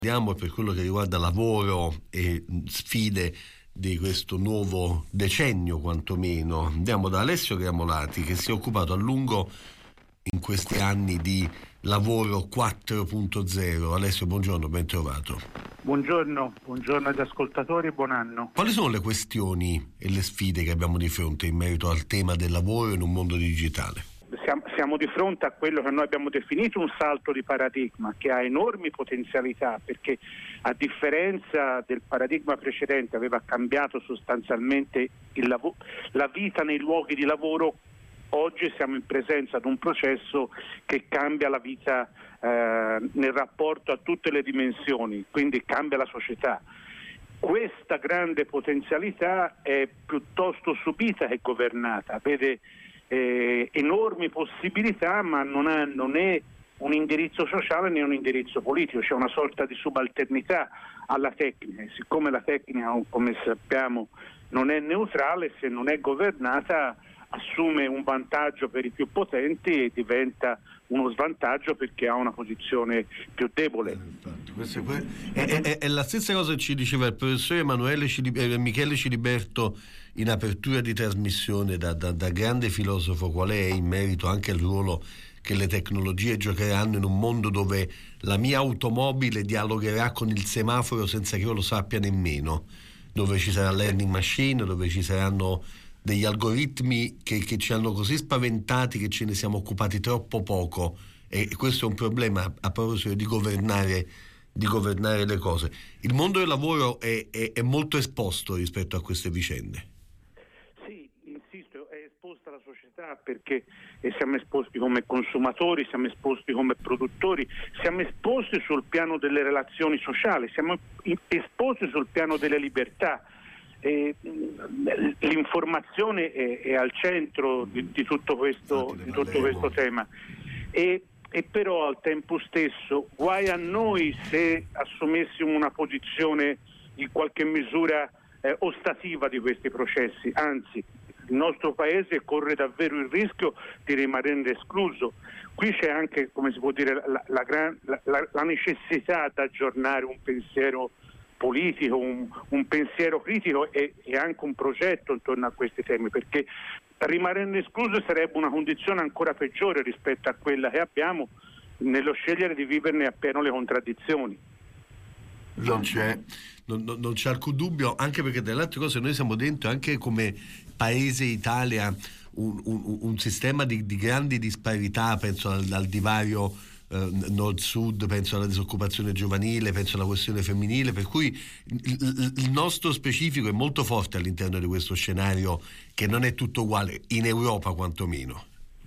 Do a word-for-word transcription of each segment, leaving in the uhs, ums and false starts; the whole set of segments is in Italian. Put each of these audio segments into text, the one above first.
Andiamo per quello che riguarda lavoro e sfide di questo nuovo decennio, quantomeno. Andiamo da Alessio Gramolati, che si è occupato a lungo in questi anni di lavoro quattro punto zero. Alessio, buongiorno, ben trovato. Buongiorno, buongiorno agli ascoltatori e buon anno. Quali sono le questioni e le sfide che abbiamo di fronte in merito al tema del lavoro in un mondo digitale? Siamo, siamo di fronte a quello che noi abbiamo definito un salto di paradigma che ha enormi potenzialità, perché a differenza del paradigma precedente aveva cambiato sostanzialmente il lav- la vita nei luoghi di lavoro. Oggi siamo in presenza di un processo che cambia la vita eh, nel rapporto a tutte le dimensioni, quindi cambia la società. Questa grande potenzialità è piuttosto subita che governata, vede eh, enormi possibilità, ma non, ha, non è un indirizzo sociale né un indirizzo politico, c'è una sorta di subalternità alla tecnica. Siccome la tecnica, come sappiamo, non è neutrale, se non è governata assume un vantaggio per i più potenti e diventa uno svantaggio perché ha una posizione più debole. Eh, è, è, è la stessa cosa che ci diceva il professore Emanuele Cili- eh, Michele Ciliberto in apertura di trasmissione, da, da, da grande filosofo qual è, in merito anche al ruolo che le tecnologie giocheranno in un mondo dove la mia automobile dialogherà con il semaforo senza che io lo sappia nemmeno, dove ci sarà learning machine, dove ci saranno degli algoritmi che, che ci hanno così spaventati che ce ne siamo occupati troppo poco, e questo è un problema a proposito di governare di governare le cose. Il mondo del lavoro è, è, è molto esposto rispetto a queste vicende. Sì, insisto, è esposta la società perché siamo esposti come consumatori, siamo esposti come produttori, siamo esposti sul piano delle relazioni sociali, siamo esposti sul piano delle libertà. Eh, l'informazione è, è al centro di, di tutto questo, di tutto questo tema e, e però al tempo stesso guai a noi se assumessimo una posizione in qualche misura eh, ostativa di questi processi, anzi il nostro paese corre davvero il rischio di rimanere escluso. Qui c'è anche, come si può dire, la, la, gran, la, la, la necessità di aggiornare un pensiero politico, un, un pensiero critico e, e anche un progetto intorno a questi temi, perché rimanere escluso sarebbe una condizione ancora peggiore rispetto a quella che abbiamo nello scegliere di viverne appieno le contraddizioni. Non c'è, non, non c'è alcun dubbio, anche perché delle altre cose noi siamo dentro anche come paese Italia un, un, un sistema di, di grandi disparità, penso al, al divario nord-sud, penso alla disoccupazione giovanile, penso alla questione femminile, per cui il, il nostro specifico è molto forte all'interno di questo scenario che non è tutto uguale, in Europa quantomeno.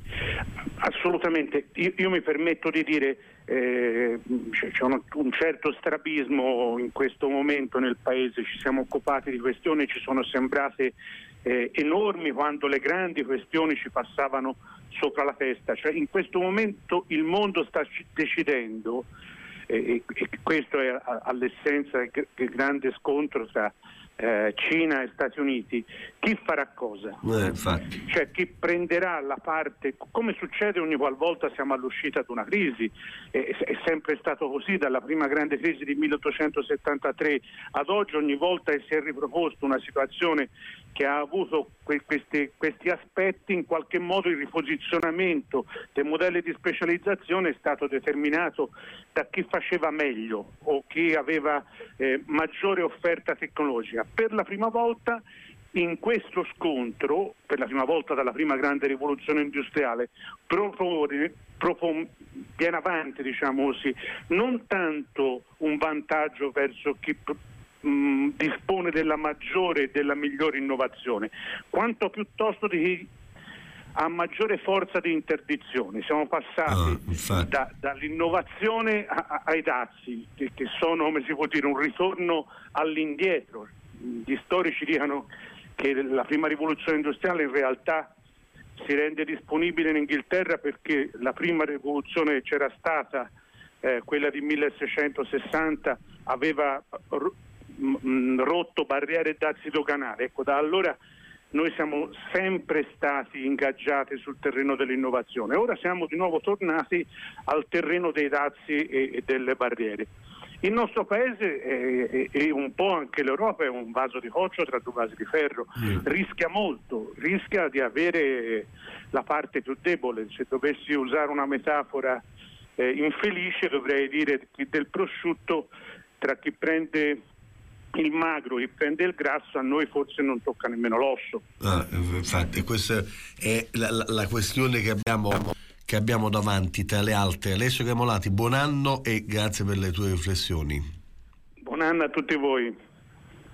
Assolutamente, io, io mi permetto di dire eh, c'è un, un certo strabismo in questo momento nel paese, ci siamo occupati di questioni, ci sono sembrate eh, enormi quando le grandi questioni ci passavano sopra la testa, cioè in questo momento il mondo sta decidendo eh, e questo è all'essenza del grande scontro tra eh, Cina e Stati Uniti, chi farà cosa? Eh, infatti. Cioè chi prenderà la parte, come succede ogni qualvolta siamo all'uscita di una crisi, eh, è sempre stato così dalla prima grande crisi di milleottocentosettantatré ad oggi, ogni volta che si è riproposto una situazione che ha avuto que- questi, questi aspetti, in qualche modo il riposizionamento dei modelli di specializzazione è stato determinato da chi faceva meglio o chi aveva eh, maggiore offerta tecnologica. Per la prima volta in questo scontro, per la prima volta dalla prima grande rivoluzione industriale, propone, propone, viene avanti, diciamo così, non tanto un vantaggio verso chi mh, dispone della maggiore e della migliore innovazione, quanto piuttosto di chi ha maggiore forza di interdizione. Siamo passati oh, da, dall'innovazione a, a, ai dazi, che, che sono, come si può dire, un ritorno all'indietro. Gli storici dicono che la prima rivoluzione industriale in realtà si rende disponibile in Inghilterra perché la prima rivoluzione che c'era stata, eh, quella di milleseicentosessanta, aveva ro- mh, rotto barriere e dazi doganali. Ecco, da allora noi siamo sempre stati ingaggiati sul terreno dell'innovazione. Ora siamo di nuovo tornati al terreno dei dazi e, e delle barriere. Il nostro paese è, è, è un po' anche l'Europa è un vaso di coccio tra due vasi di ferro, mm. rischia molto, rischia di avere la parte più debole. Se dovessi usare una metafora eh, infelice, dovrei dire che del prosciutto, tra chi prende il magro e prende il grasso, a noi forse non tocca nemmeno l'osso. Ah, infatti questa è la, la, la questione che abbiamo che abbiamo davanti tra le altre. Alessio Camolati, buon anno e grazie per le tue riflessioni. Buon anno a tutti voi.